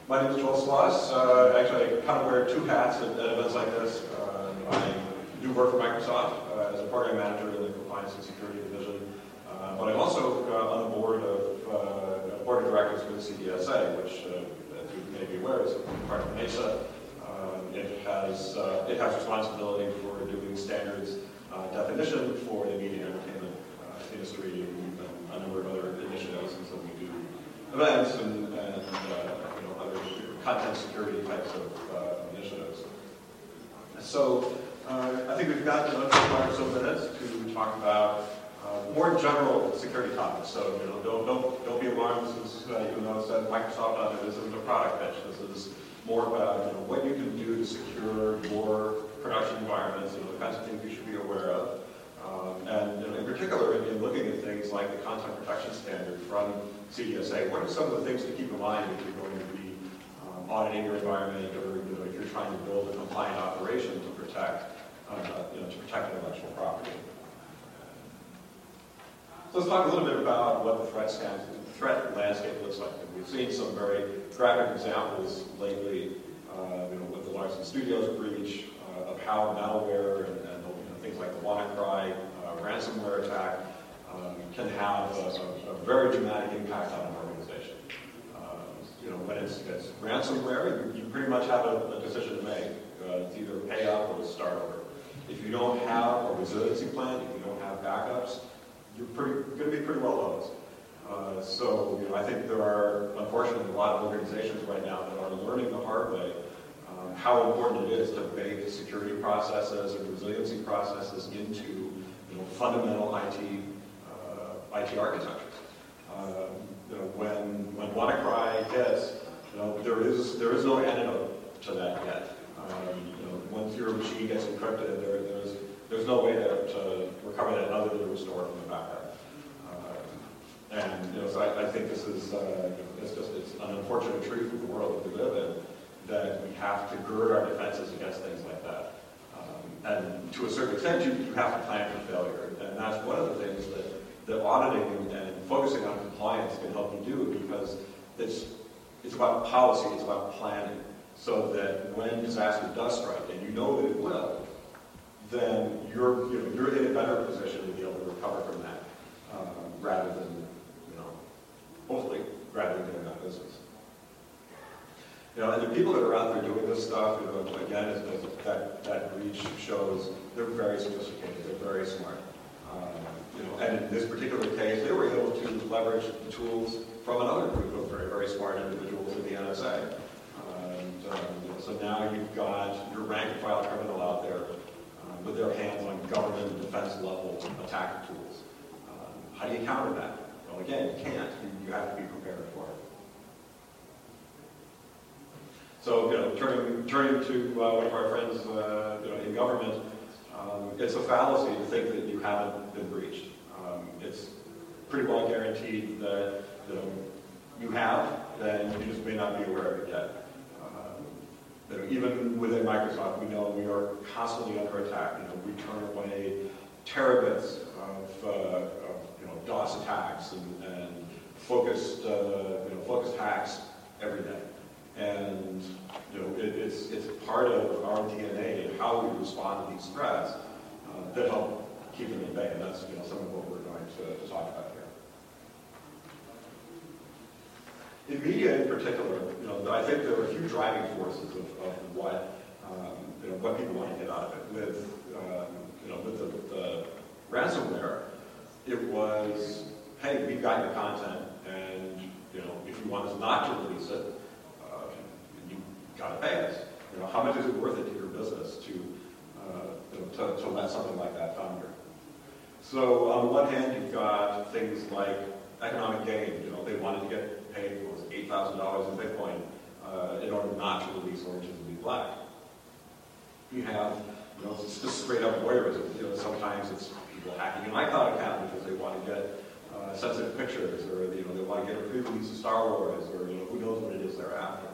My name is Joel Sloss. Actually, I kind of wear two hats at events like this. I do work for Microsoft as a program manager in the Compliance and Security Division, but I'm also on the board of directors for the CDSA, which, as you may be aware, is part of NASA. It has responsibility for doing standards definition for the media and entertainment industry, and a number of other initiatives, and so we do events and other content security types of initiatives. So I think we've got 5 or so minutes to talk about more general security topics. So don't be alarmed. This is even though it said Microsoft on it, this isn't a product pitch. This is more about what you can do to secure your production environments, the kinds of things you should be aware of. And in particular, in looking at things like the content protection standard from CDSA, what are some of the things to keep in mind if you're going to be auditing your environment, or if you're trying to build a compliant operation to protect intellectual property? So let's talk a little bit about what the threat landscape looks like. And we've seen some very graphic examples lately, with the Larson Studios breach, of how malware and things like the WannaCry ransomware attack can have a very dramatic impact on an organization. When it's ransomware, you pretty much have a decision to make. It's either pay up or start over. If you don't have a resiliency plan, if you don't have backups, you're going to be pretty well hosed. So I think there are, unfortunately, a lot of organizations right now that are learning the hard way how important it is to bake security processes and resiliency processes into fundamental IT architectures. When WannaCry hits, there is no antidote to that yet. Once your machine gets encrypted, there's no way to recover that other than to restore from the backup. So I think this is it's an unfortunate truth of the world that we live in, that we have to gird our defenses against things like that. And to a certain extent, you have to plan for failure. And that's one of the things that auditing and focusing on compliance can help you do, because it's about policy, it's about planning, so that when disaster does strike, and you know that it will, then you're in a better position to be able to recover from that, rather than hopefully rather than getting out of business. And the people that are out there doing this stuff, again, as that breach shows, they're very sophisticated, they're very smart. And in this particular case, they were able to leverage the tools from another group of very, very smart individuals in the NSA. So now you've got your rank and file criminal out there with their hands on government and defense level attack tools. How do you counter that? Well, again, you can't. You have to be prepared for it. So, turning to one of our friends, in government, it's a fallacy to think that you haven't been breached. It's pretty well guaranteed that you have, and you just may not be aware of it yet. Even within Microsoft, we know we are constantly under attack. We turn away terabits of DOS attacks and focused hacks every day. And it's part of our DNA and how we respond to these threats that help keep them in bay. And that's some of what we're going to talk about here. In media, in particular, I think there are a few driving forces of what people want to get out of it. With the ransomware, it was, hey, we've got your content, and if you want us not to release it, you got to pay us. How much is it worth it to your business to let something like that founder? So on the one hand, you've got things like economic gain. They wanted to get paid $8,000 in Bitcoin in order not to release Orange is the New Black. You have it's just straight up voyeurism. Sometimes it's people hacking an iCloud account because they want to get sensitive pictures, or they want to get a pre-release of Star Wars, or who knows what it is they're after.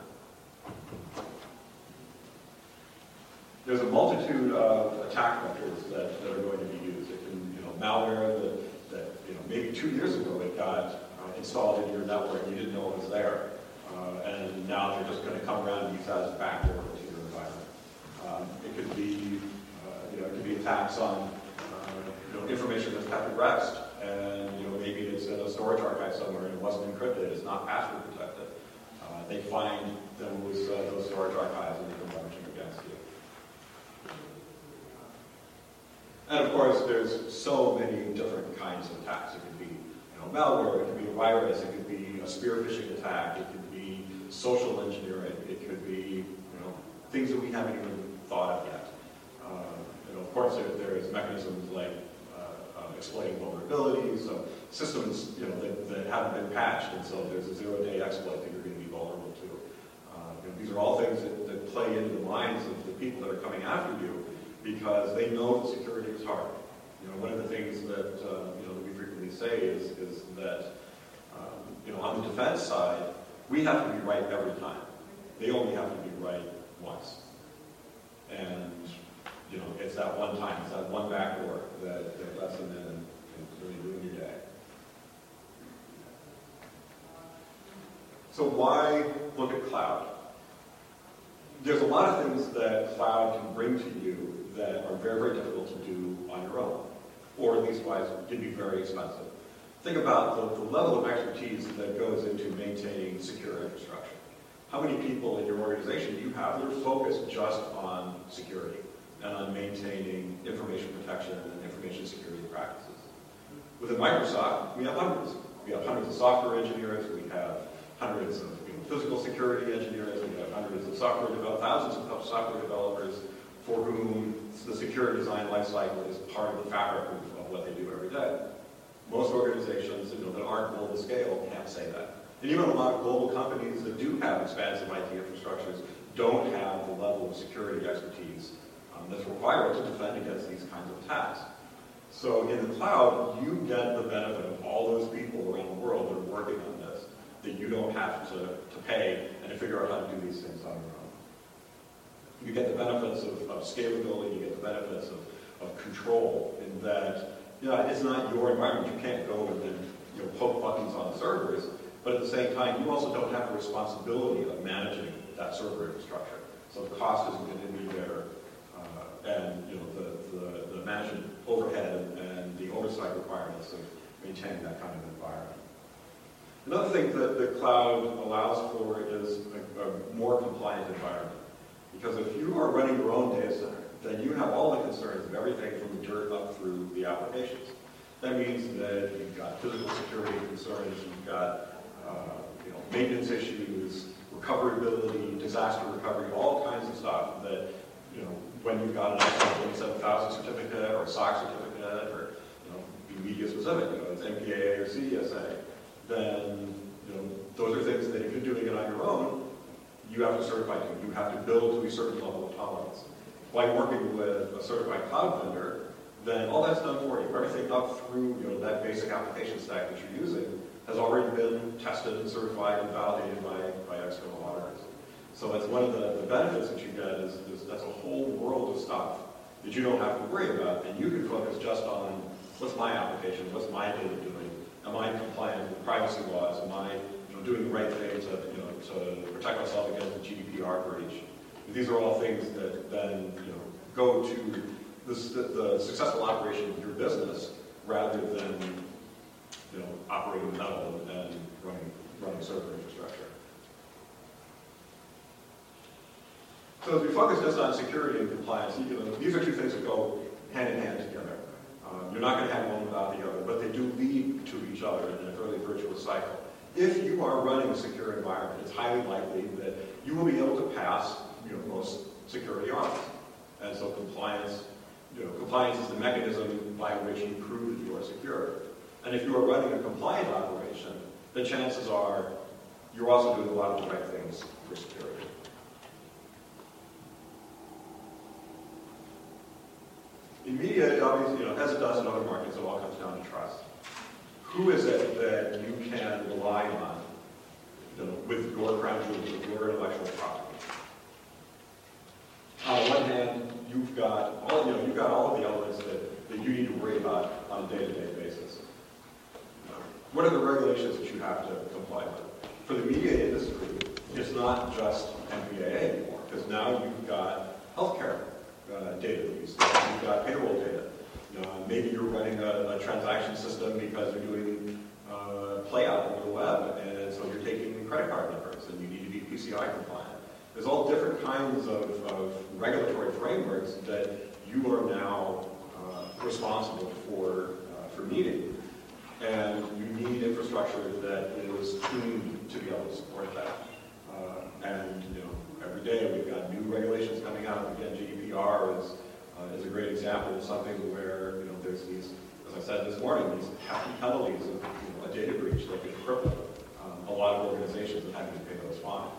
There's a multitude of attack vectors that are going to be used. It can, malware that maybe 2 years ago it got installed in your network, you didn't know it was there, and now they're just going come around and use that as a backdoor into your environment. It could be, it could be attacks on information that's kept at rest, and maybe it's in a storage archive somewhere and it wasn't encrypted, it's not password protected. They find those storage archives and they can leverage them against you. And of course, there's so many different kinds of attacks. It could be malware, it could be a virus, it could be a spear phishing attack, it could be social engineering, it could be things that we haven't even thought of yet. Of course, there's mechanisms like exploiting vulnerabilities, so systems that haven't been patched, and so there's a zero-day exploit that you're going to be vulnerable to. These are all things that play into the minds of the people that are coming after you because they know that security is hard. One of the things that that we frequently say is that on the defense side, we have to be right every time. They only have to be right once. And it's that one time, it's that one backdoor that lets them in and really ruin your day. So why look at cloud? There's a lot of things that cloud can bring to you that are very, very difficult to do on your own, or at least wise can be very expensive. Think about the level of expertise that goes into maintaining secure infrastructure. How many people in your organization do you have that are focused just on security and on maintaining information protection and information security practices? Within Microsoft, we have hundreds. We have hundreds of software engineers, we have hundreds of physical security engineers, we have hundreds of thousands of software developers for whom the secure design lifecycle is part of the fabric of what they do every day. Most organizations that aren't global scale can't say that. And even a lot of global companies that do have expansive IT infrastructures don't have the level of security expertise that's required to defend against these kinds of attacks. So in the cloud, you get the benefit of all those people around the world that are working on this, that you don't have to pay and to figure out how to do these things on your own. You get the benefits of scalability, you get the benefits of control in that it's not your environment. You can't go and poke buttons on the servers, but at the same time, you also don't have the responsibility of managing that server infrastructure. So the cost isn't going to be there, and the management overhead and the oversight requirements of maintaining that kind of environment. Another thing that the cloud allows for is a more compliant environment. Because if you are running your own data center, then you have all the concerns of everything from the dirt up through the applications. That means that you've got physical security concerns, you've got maintenance issues, recoverability, disaster recovery, all kinds of stuff that, when you've got an ISO 27000 certificate or a SOC certificate or, be media specific, it's MPAA or CSA, then, those are things that if you're doing it on your own, you have to certify to. You have to build to a certain level of tolerance. By working with a certified cloud vendor, then all that's done for you. Everything up through that basic application stack that you're using has already been tested and certified and validated by external auditors. So that's one of the benefits that you get is that's a whole world of stuff that you don't have to worry about, and you can focus just on what's my application, what's my data doing, am I compliant with privacy laws, am I doing the right thing to protect myself against the GDPR breach. These are all things that then go to the successful operation of your business rather than operating metal and running server infrastructure. So as we focus just on security and compliance, these are two things that go hand in hand together. You're not going to have one without the other, but they do lead to each other in a fairly virtuous cycle. If you are running a secure environment, it's highly likely that you will be able to pass most security audits. And so compliance is the mechanism by which you prove that you are secure. And if you are running a compliant operation, the chances are you're also doing a lot of the right things for security. In media, it obviously, as it does in other markets, it all comes down to trust. Who is it that you can rely on, with your crown jewels, with your intellectual property? On the one hand, you've got all of the elements that you need to worry about on a day-to-day basis. What are the regulations that you have to comply with? For the media industry, it's not just MPAA anymore, because now you've got healthcare data that you store. You've got payroll data. Maybe you're running a transaction system because you're doing playout on the web, and so you're taking credit card numbers, and you need to be PCI compliant. There's all different kinds of regulatory frameworks that you are now responsible for meeting, and you need infrastructure that is tuned to be able to support that. And every day we've got new regulations coming out. Again, GDPR is a great example of something where there's these, as I said this morning, these hefty penalties of a data breach that could cripple a lot of organizations that having to pay those fines.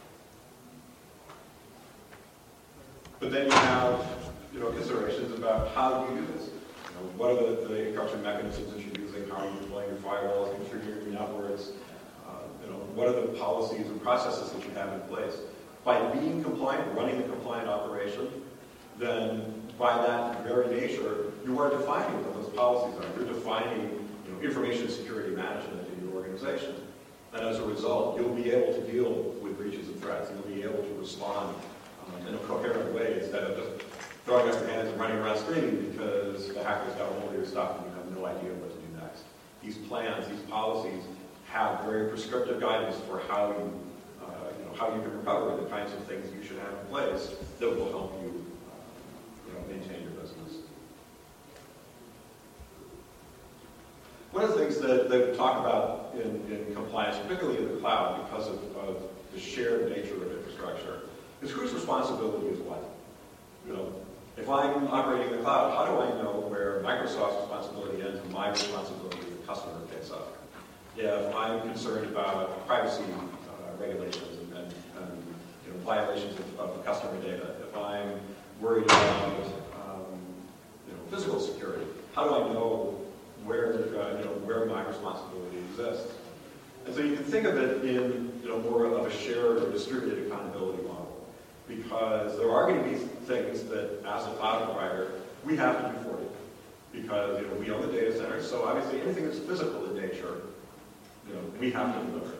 But then you have considerations about how do you do this. What are the encryption mechanisms that you're using? How are you deploying your firewalls, configuring your networks? What are the policies and processes that you have in place? By being compliant, running the compliant operation, then by that very nature, you are defining what those policies are. You're defining information security management in your organization. And as a result, you'll be able to deal with breaches and threats. You'll be able to respond in a coherent way instead of just throwing up your hands and running around screaming because the hackers got a hold of your stuff and you have no idea what to do next. These plans, these policies have very prescriptive guidance for how you can recover the kinds of things you should have in place that will help you maintain your business. One of the things that we talk about in compliance, particularly in the cloud, because of the shared nature of infrastructure, is whose responsibility is what. If I'm operating in the cloud, how do I know where Microsoft's responsibility ends and my responsibility as a customer picks up? If I'm concerned about privacy regulations and violations of customer data, if I'm worried about physical security, how do I know where my responsibility exists? And so you can think of it in more of a shared or distributed accountability model, because there are going to be things that, as a cloud provider, we have to do for you, because we own the data centers. So obviously, anything that's physical in nature, we have to deliver.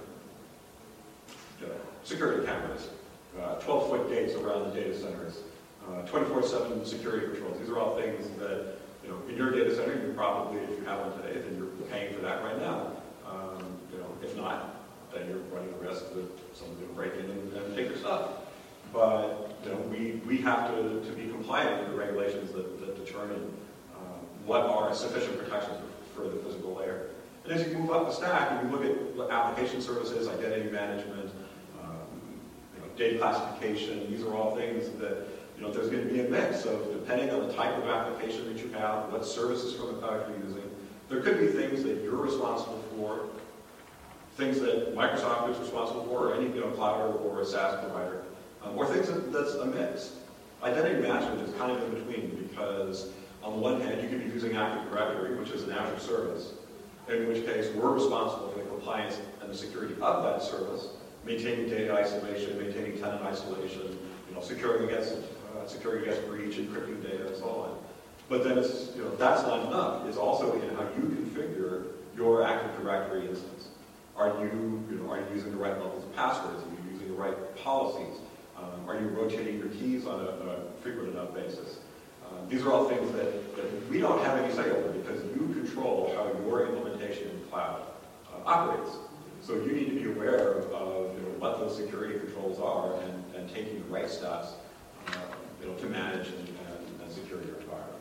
Security cameras, 12-foot gates around the data centers, 24/7 security patrols. These are all things that, in your data center, you probably, if you have one today, then you're paying for that right now. If not, then you're running the risk that someone's going to break in and take your stuff. But we have to be compliant with the regulations that determine what are sufficient protections for the physical layer. And as you move up the stack and you look at application services, identity management, data classification, these are all things that there's going to be a mix of, depending on the type of application that you have, what services from the cloud you're using. There could be things that you're responsible for, things that Microsoft is responsible for, or any cloud or a SaaS provider, or things that's a mix. Identity management is kind of in between, because on the one hand, you could be using Active Directory, which is an Azure service, in which case we're responsible for the compliance and the security of that service, maintaining data isolation, maintaining tenant isolation, securing against breach, encrypting data, and so on. But then that's not enough. It's also in how you configure your Active Directory instance. Are you using the right levels of passwords? Are you using the right policies? Are you rotating your keys on a frequent enough basis? These are all things that we don't have any say over, because you control how your implementation in the cloud operates. So you need to be aware of what those security controls are and taking the right steps to manage and secure your environment.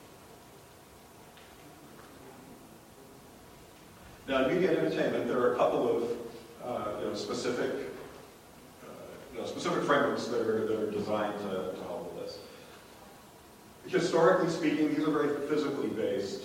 Now, in media and entertainment, there are a couple of specific frameworks that are designed to help with this. Historically speaking, these are very physically based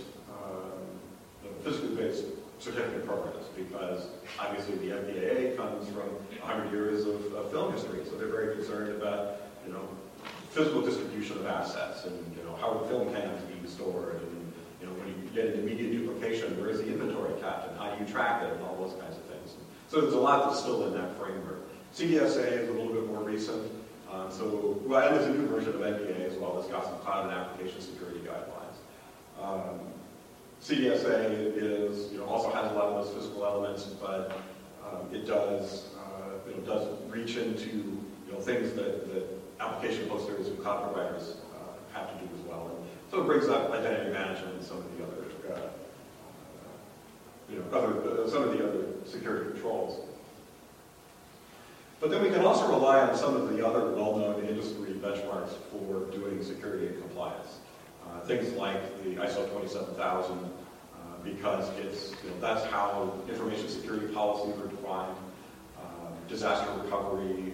certificate programs, because obviously the MPAA comes from 100 years of film history, so they're very concerned about physical distribution of assets and how are film cans being stored, and when you get into media duplication, where is the inventory kept and how do you track it and all those kinds of things. So there's a lot that's still in that framework. CDSA is a little bit more recent, and there's a new version of MPA as well that's got some cloud and application security guidelines. CDSA also has a lot of those physical elements, but it does does reach into things that application hosters and cloud providers have to do as well. And so it brings up identity management and some of the other some of the other security controls. But then we can also rely on some of the other well-known industry benchmarks for doing security and compliance. Things like the ISO 27000, because that's how information security policies are defined, disaster recovery,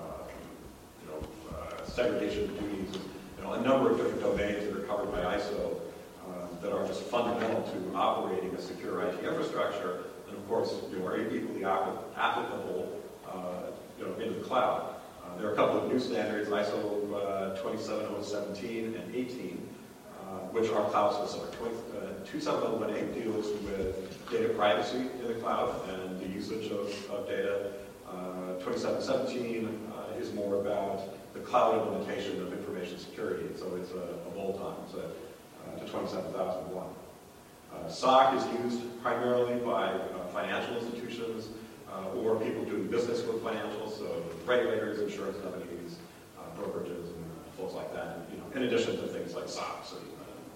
segregation of duties, a number of different domains that are covered by ISO that are just fundamental to operating a secure IT infrastructure, and of course, are equally applicable into the cloud. There are a couple of new standards, ISO 27017 and 18, which are cloud specific. 27018 deals with data privacy in the cloud and the usage of data. 2717 is more about the cloud implementation of information security, so it's a bolt-on to 27001. SOC is used primarily by financial institutions or people doing business with financials, so regulators, insurance companies, brokerages, and folks like that. In addition to things like SOX and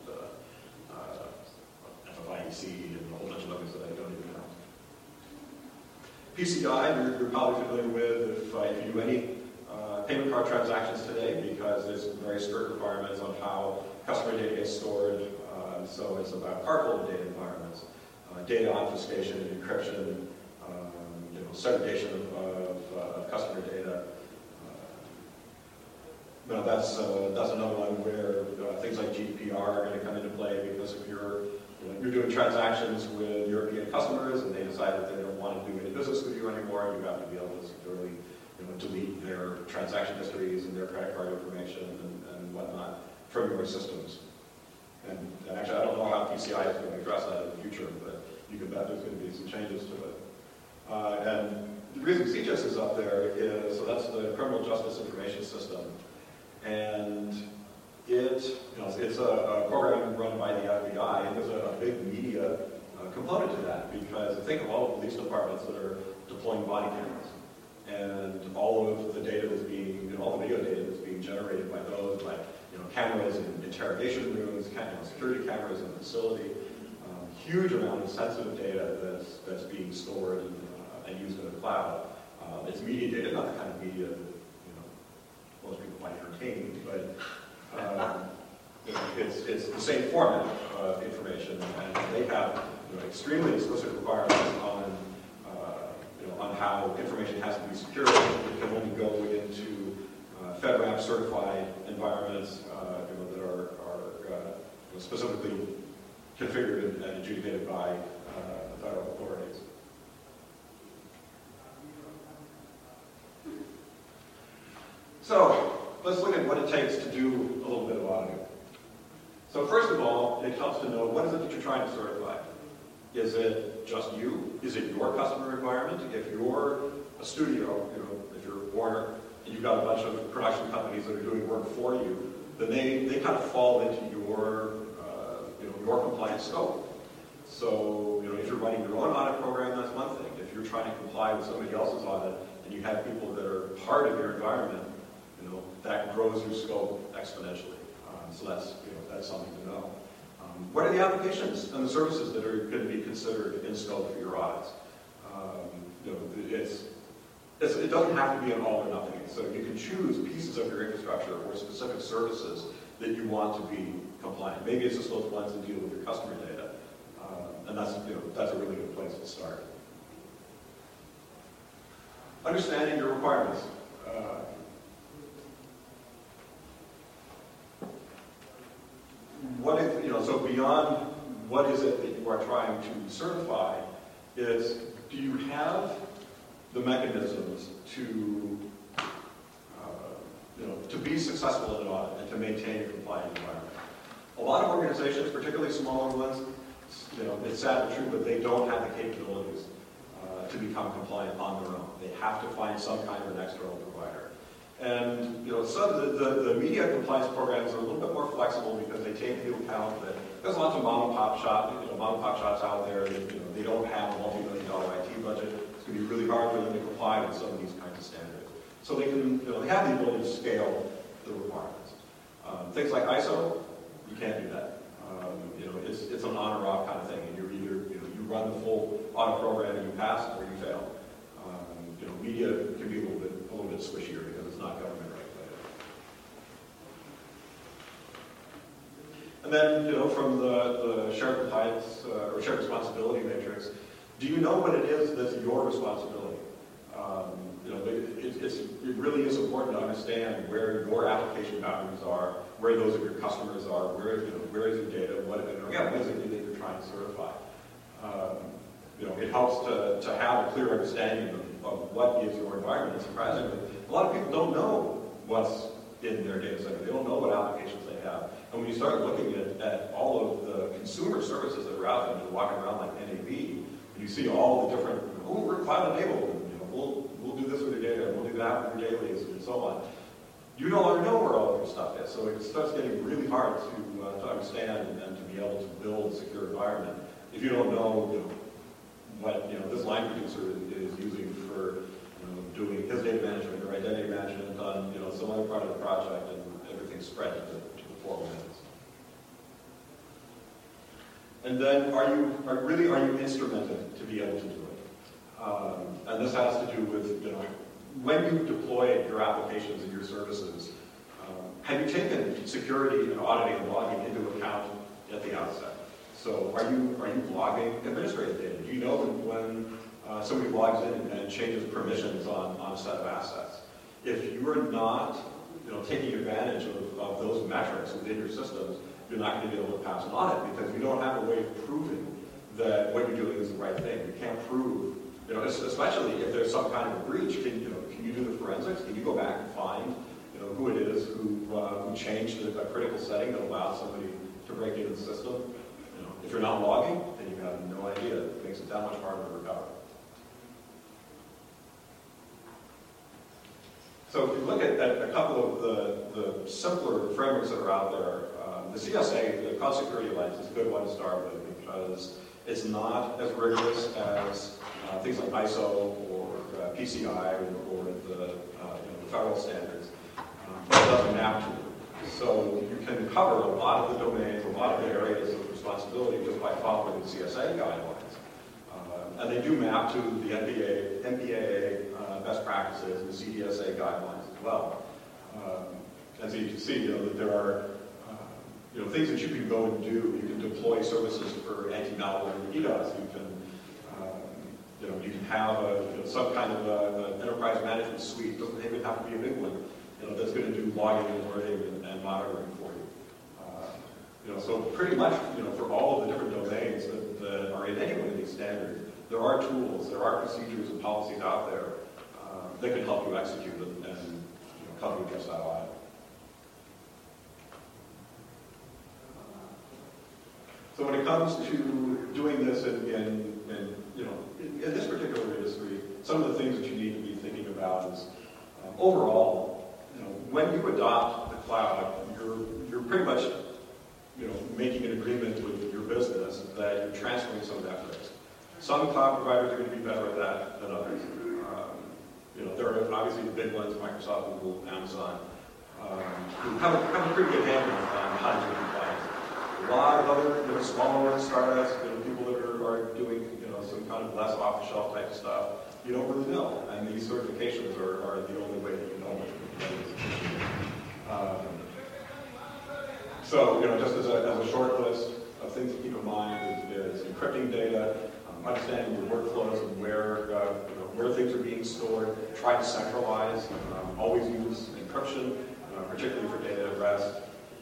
FFIEC and a whole bunch of others that I don't even know. PCI, you're probably familiar with if you do any payment card transactions today, because there's very strict requirements on how customer data gets stored. So it's about cardholder data environments, data obfuscation and encryption, segregation of customer data. That's another one where things like GDPR are going to come into play, because if you're doing transactions with European customers and they decide that they don't want to do any business with you anymore, you have to be able to securely delete their transaction histories and their credit card information and whatnot from your systems. And actually, I don't know how PCI is going to address that in the future, but you can bet there's going to be some changes to it. And the reason CJIS is up there is, so that's the Criminal Justice Information System. And it's a program run by the FBI, and there's a big media component to that, because think of all the police departments that are deploying body cameras, and all of the data that's being, all the video data that's being generated by those, by cameras in interrogation rooms, security cameras in the facility, huge amount of sensitive data that's being stored and used in the cloud. It's media data, not the kind of media that most people find entertaining, but it's the same format of information, and they have extremely explicit requirements on how information has to be secured. It can only go into FedRAMP certified environments that are specifically configured and adjudicated by federal authorities. So let's look at what it takes to do a little bit of auditing. So first of all, it helps to know what is it that you're trying to certify. Is it just you? Is it your customer environment? If you're a studio, if you're Warner, and you've got a bunch of production companies that are doing work for you, then they kind of fall into your compliance scope. So if you're running your own audit program, that's one thing. If you're trying to comply with somebody else's audit, and you have people that are part of your environment, that grows your scope exponentially. So that's something to know. What are the applications and the services that are going to be considered in scope for your audits? It doesn't have to be an all or nothing. So you can choose pieces of your infrastructure or specific services that you want to be compliant. Maybe it's just those ones that deal with your customer data, and that's a really good place to start. Understanding your requirements. So beyond what is it that you are trying to certify is, do you have the mechanisms to be successful in an audit and to maintain a compliant environment? A lot of organizations, particularly smaller ones, it's sad but true, but they don't have the capabilities to become compliant on their own. They have to find some kind of an external provider. And some of the media compliance programs are a little bit more flexible because they take into account that there's lots of mom and pop shops out there that they don't have a multi-million-dollar IT budget. It's can be really hard for them to comply with some of these kinds of standards. So they can, they have the ability to scale the requirements. Things like ISO, you can't do that. It's an on or off kind of thing, and you're either, you run the full audit program and you pass or you fail. Media can be a little bit squishier because it's not government regulated. And then, from the shared compliance or shared responsibility matrix, do you know what it is that's your responsibility? It really is important to understand where your application boundaries are, where those of your customers are, where is your data, what is it that you're trying to certify. It helps to have a clear understanding of what is your environment. And surprisingly, a lot of people don't know what's in their data center. They don't know what applications they have. And when you start looking at all of the consumer services that are out there, and you're walking around like NAB, and you see all the different, we're cloud enabled, we'll do this with your data, and we'll do that with your dailies, and so on. You no longer know where all of your stuff is, so it starts getting really hard to understand and to be able to build a secure environment if you don't know, what this line producer is using for doing his data management or identity management on some other part of the project, and everything's spread to the 4 minutes. And then are you instrumented to be able to do it? And this has to do with when you deploy your applications and your services, have you taken security and auditing and logging into account at the outset? So are you logging administrative data? Do you know when somebody logs in and changes permissions on a set of assets? If you are not taking advantage of those metrics within your systems, you're not going to be able to pass an audit because you don't have a way of proving that what you're doing is the right thing. You can't prove, especially if there's some kind of a breach. Can you do the forensics? Can you go back and find who it is who changed a critical setting that allowed somebody to break into the system? If you're not logging, then you have no idea. It makes it that much harder to recover. So if you look at a couple of the simpler frameworks that are out there, the CSA, the Cloud Security Alliance, is a good one to start with because it's not as rigorous as things like ISO or PCI or the federal standards, but it doesn't map to them. So you can cover a lot of the domains, a lot of the areas of responsibility just by following the CSA guidelines. And they do map to the NPAA best practices and the CDSA guidelines as well. And so you can see that there are things that you can go and do. You can deploy services for anti-malware and DDoS. You can have some kind of an enterprise management suite. It doesn't even have to be a big one. That's going to do logging and alerting and monitoring for you. So pretty much, for all of the different domains that are in any one of these standards, there are tools, there are procedures and policies out there that can help you execute and help you against that audit. So when it comes to doing this in this particular industry, some of the things that you need to be thinking about is overall, when you adopt the cloud, you're pretty much making an agreement with your business that you're transferring some of that risk. Some cloud providers are going to be better at that than others. There are obviously the big ones, Microsoft, Google, Amazon, who have a pretty good handle on how to do compliance. A lot of other smaller startups, people that are doing some kind of less off-the-shelf type of stuff, you don't really know. And these certifications are the only way that you know which one. So, just as a short list of things to keep in mind is encrypting data, understanding your workflows and where things are being stored. Try to centralize. Always use encryption, particularly for data at rest.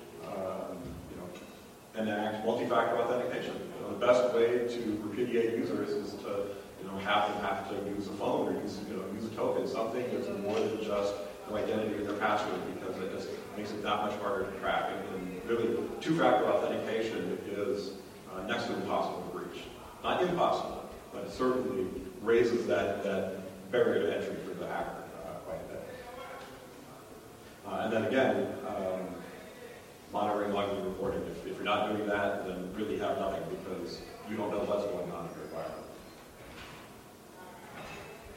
Enact multi-factor authentication. The best way to repudiate users is to have to use a phone or use a token, something that's more than just their identity or their password, because it just makes it that much harder to crack. And really, two-factor authentication is next to impossible to breach. Not impossible, but it certainly raises that barrier to entry for the hacker quite a bit. And then again, monitoring, logging, and reporting. If you're not doing that, then really have nothing, because you don't know what's going on in your environment.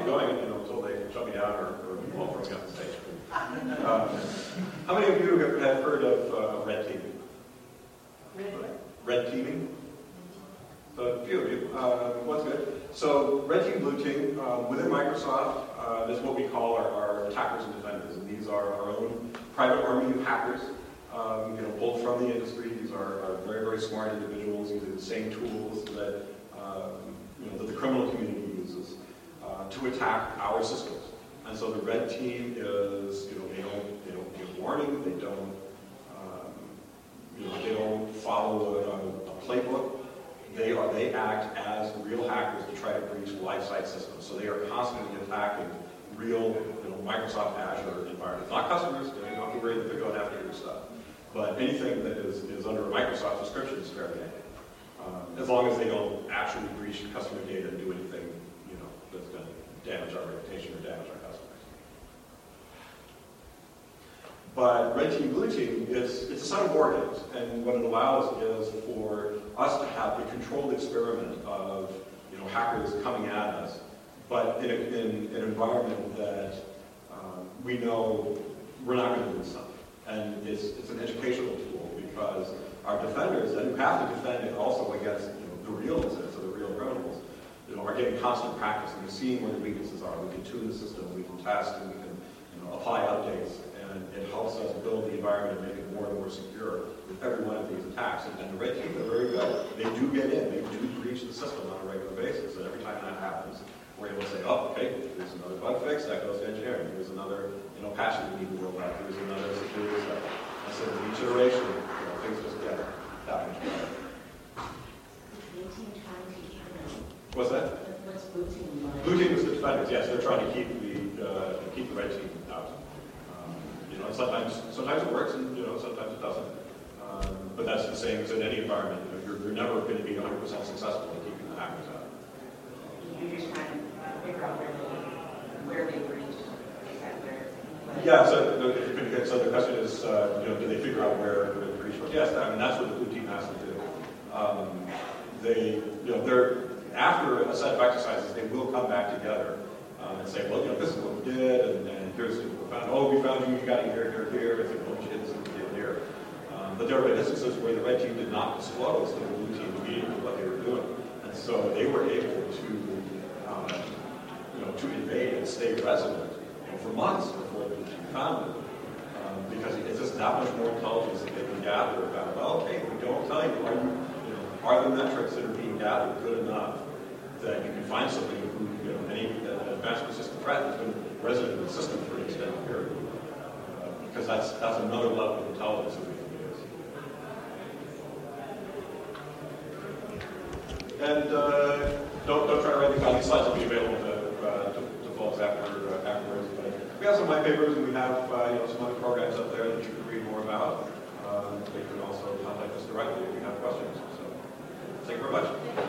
keep going, until they shut me down or won't throw me off the stage. How many of you have heard of red teaming? Red teaming? So a few of you. Well, that's good. So red team, blue team, within Microsoft, this is what we call our attackers and defenders. And these are our own private army of hackers, pulled from the industry. These are very, very smart individuals using the same tools that that the criminal community uses to attack our systems. And so the red team is, they don't give warning, they don't follow a playbook. They act as real hackers to try to breach life-site systems. So they are constantly attacking real, Microsoft Azure environments. Not customers, you don't have to worry that they're going after your stuff. But anything that is under a Microsoft subscription is fair game. As long as they don't actually breach customer data and do anything, that's going to damage our reputation or damage our customers. But red team, blue team, it's a set of war games, and what it allows is for us to have a controlled experiment of hackers coming at us, but in an environment that we know we're not going to lose something. And it's an educational tool because our defenders, and who have to defend it also against the real incidents, or the real criminals, are getting constant practice, and we're seeing where the weaknesses are. We can tune the system, we can test, and we can apply updates, and it helps us build the environment and make it more and more secure with every one of these attacks. And the red team are very good. They do get in, they do breach the system on a regular basis, and every time that happens, we're able to say, oh, okay, there's another bug fix, that goes to engineering. There's another patch that we need to roll out. There's another security step. And so with each iteration, things just get that much better. What's that? What's blue team like? Blue team is the defenders. Yes, they're trying to keep the red team out. Sometimes it works, and sometimes it doesn't. But that's the same as in any environment. You're never going to be 100% successful in keeping the hackers out. You're just trying to figure out where they breached. Is that where? Yeah. So the question is, do they figure out where they breached? Yes. That's what the blue team has to do. They're after a set of exercises, they will come back together and say, well, this is what we did, and here's what we found. Oh, we found you got it here. It's like, oh, shit, this is what we did here. But there have been instances where the red team did not disclose to the blue team immediately what they were doing, and so they were able to invade and stay resident for months before the blue team found it, because it's just that much more intelligence that they can gather about. Well, okay, we don't tell you. Are the metrics that are being gathered good enough that you can find somebody who, any advanced persistent threat has been resident in the system for an extended period? Because that's another level of intelligence that we can use. And don't try to write these down. These slides will be available to folks afterwards. But we have some white papers, and we have some other programs up there that you can read more about. You can also contact us directly if you have questions. So, thank you very much.